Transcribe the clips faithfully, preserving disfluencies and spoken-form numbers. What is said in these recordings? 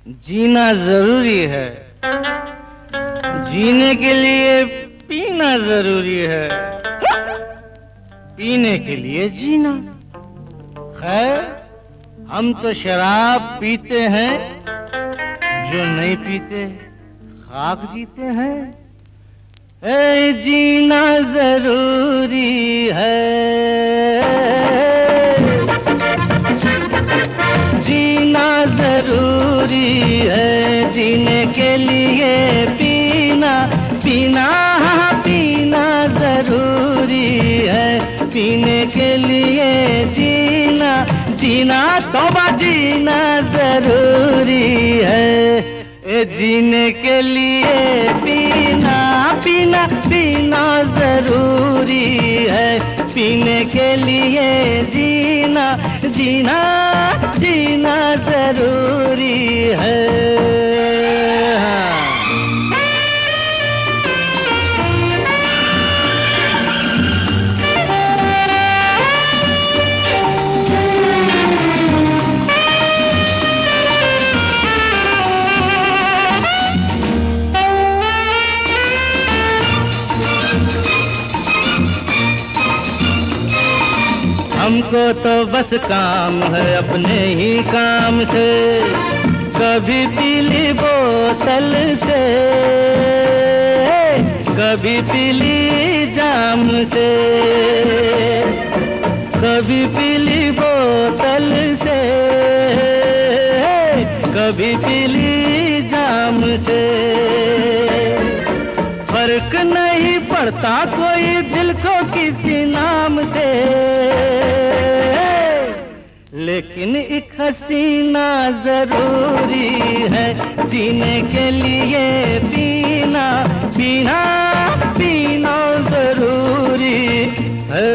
जीना जरूरी है, जीने के लिए पीना जरूरी है, पीने के लिए जीना। खैर, हम तो शराब पीते हैं, जो नहीं पीते खाक जीते हैं। ए जीना जरूरी है, जीना जरूरी है, जीने के लिए पीना पीना पीना जरूरी है, पीने के लिए जीना जीना तौबा जीना जरूरी है। ए जीने के लिए पीना पीना पीना जरूरी है, पीने के लिए जीना जीना जीना जरूरी है। हमको तो बस काम है अपने ही काम से, कभी पीली बोतल से, कभी पीली जाम से, कभी पीली बोतल से, कभी पीली जाम से। फर्क नहीं पड़ता कोई दिल को किसी नाम से, लेकिन एक हसीना जरूरी है, जीने के लिए पीना पीना पीना जरूरी है।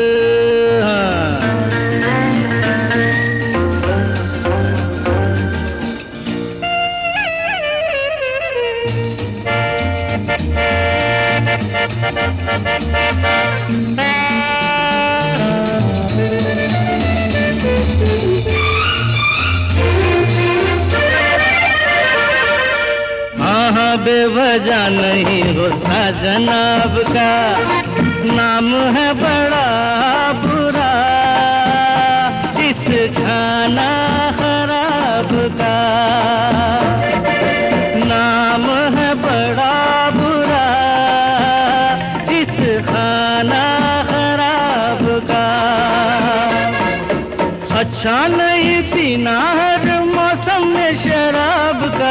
हाँ, बेवजह नहीं गुस्सा जनाब का, नाम है बड़ा बुरा इस खाना खराब का, नाम है बड़ा बुरा इस खाना खराब का। अच्छा नहीं पीना हर मौसम में शराब का,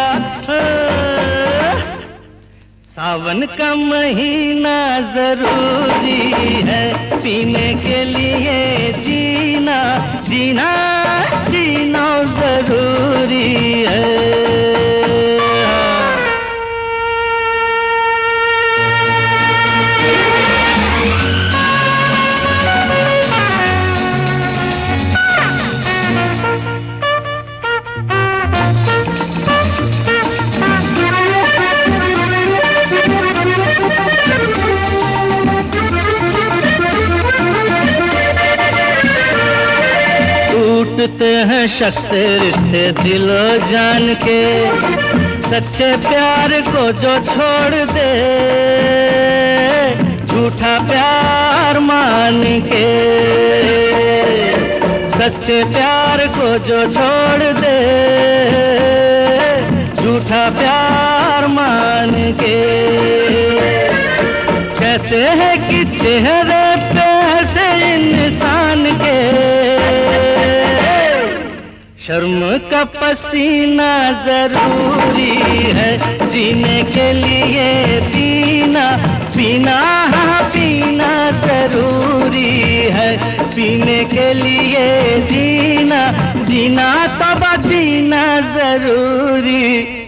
सावन का महीना जरूरी है, पीने के लिए जीना जीना जीना जरूरी है। टूटते हैं शख्स रिश्ते दिलो जान के, सच्चे प्यार को जो छोड़ दे, झूठा प्यार मान के, सच्चे प्यार को जो छोड़ दे, झूठा प्यार मान के। कहते हैं कि चेहरे पे हंसे इंसान के, शर्म का पसीना जरूरी है, जीने के लिए पीना पीना पीना जरूरी है, पीने के लिए जीना जीना तब जीना जरूरी